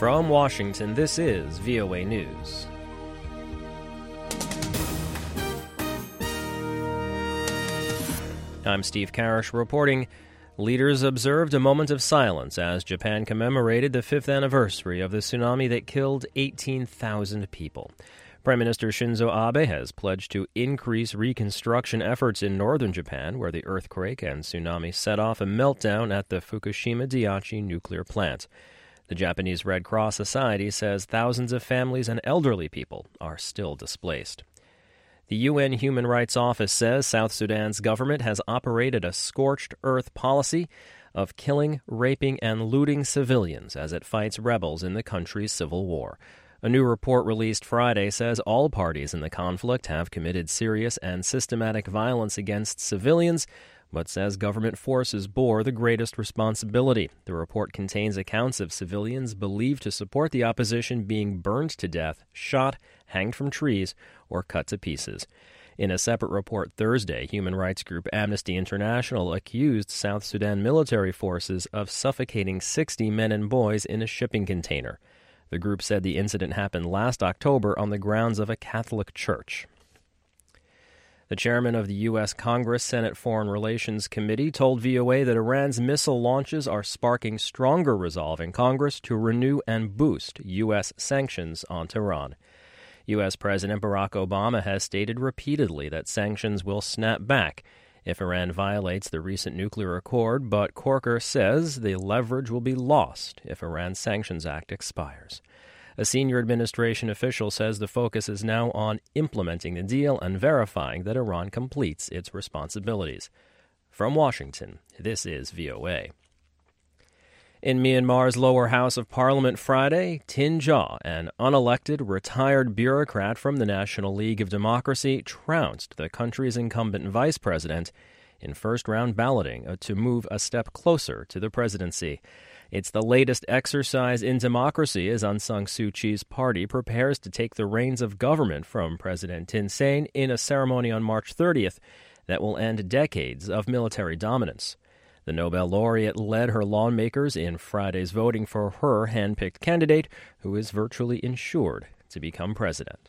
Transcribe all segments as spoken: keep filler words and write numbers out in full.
From Washington, this is V O A News. I'm Steve Karish reporting. Leaders observed a moment of silence as Japan commemorated the fifth anniversary of the tsunami that killed eighteen thousand people. Prime Minister Shinzo Abe has pledged to increase reconstruction efforts in northern Japan, where the earthquake and tsunami set off a meltdown at the Fukushima Daiichi nuclear plant. The Japanese Red Cross Society says thousands of families and elderly people are still displaced. The U N Human Rights Office says South Sudan's government has operated a scorched earth policy of killing, raping, and looting civilians as it fights rebels in the country's civil war. A new report released Friday says all parties in the conflict have committed serious and systematic violence against civilians, but says government forces bore the greatest responsibility. The report contains accounts of civilians believed to support the opposition being burned to death, shot, hanged from trees, or cut to pieces. In a separate report Thursday, human rights group Amnesty International accused South Sudan military forces of suffocating sixty men and boys in a shipping container. The group said the incident happened last October on the grounds of a Catholic church. The chairman of the U S Congress Senate Foreign Relations Committee told V O A that Iran's missile launches are sparking stronger resolve in Congress to renew and boost U S sanctions on Tehran. U S President Barack Obama has stated repeatedly that sanctions will snap back if Iran violates the recent nuclear accord, but Corker says the leverage will be lost if Iran's Sanctions Act expires. A senior administration official says the focus is now on implementing the deal and verifying that Iran completes its responsibilities. From Washington, this is V O A. In Myanmar's lower house of parliament Friday, Tin Jau, an unelected, retired bureaucrat from the National League of Democracy, trounced the country's incumbent vice president in first-round balloting to move a step closer to the presidency. It's the latest exercise in democracy as Aung San Suu Kyi's party prepares to take the reins of government from President Thein Sein in a ceremony on March thirtieth that will end decades of military dominance. The Nobel laureate led her lawmakers in Friday's voting for her hand-picked candidate, who is virtually ensured to become president.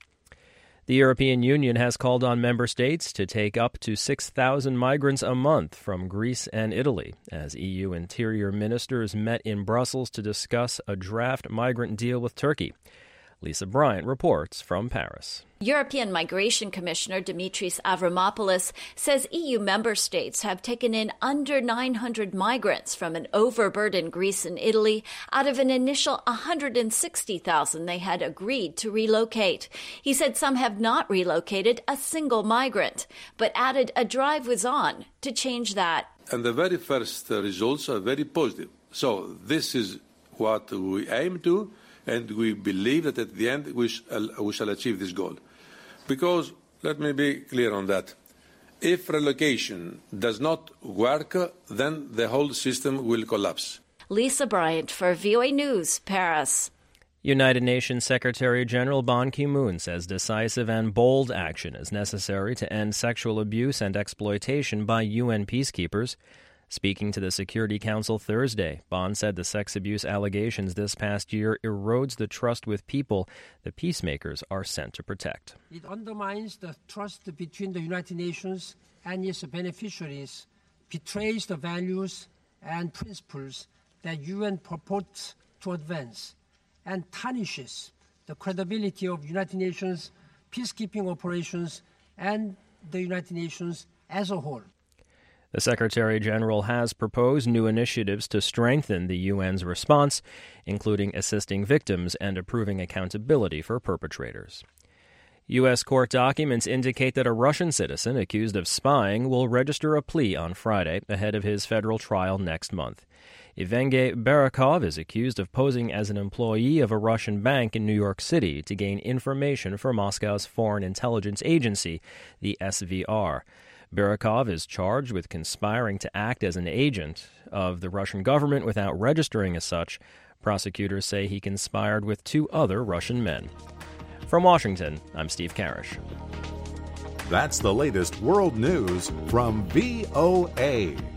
The European Union has called on member states to take up to six thousand migrants a month from Greece and Italy, as E U interior ministers met in Brussels to discuss a draft migrant deal with Turkey. Lisa Bryant reports from Paris. European Migration Commissioner Dimitris Avramopoulos says E U member states have taken in under nine hundred migrants from an overburdened Greece and Italy out of an initial one hundred sixty thousand they had agreed to relocate. He said some have not relocated a single migrant, but added a drive was on to change that. And the very first uh, results are very positive. So this is what we aim to. And we believe that at the end we, sh- we shall achieve this goal. Because, let me be clear on that, if relocation does not work, then the whole system will collapse. Lisa Bryant for V O A News, Paris. United Nations Secretary-General Ban Ki-moon says decisive and bold action is necessary to end sexual abuse and exploitation by U N peacekeepers. Speaking to the Security Council Thursday, Ban said the sex abuse allegations this past year erodes the trust with people the peacemakers are sent to protect. It undermines the trust between the United Nations and its beneficiaries, betrays the values and principles that U N purports to advance, and tarnishes the credibility of United Nations peacekeeping operations and the United Nations as a whole. The Secretary-General has proposed new initiatives to strengthen the U N's response, including assisting victims and improving accountability for perpetrators. U S court documents indicate that a Russian citizen accused of spying will register a plea on Friday ahead of his federal trial next month. Evgeny Barakov is accused of posing as an employee of a Russian bank in New York City to gain information for Moscow's Foreign Intelligence Agency, the S V R. Barakov is charged with conspiring to act as an agent of the Russian government without registering as such. Prosecutors say he conspired with two other Russian men. From Washington, I'm Steve Karish. That's the latest world news from V O A.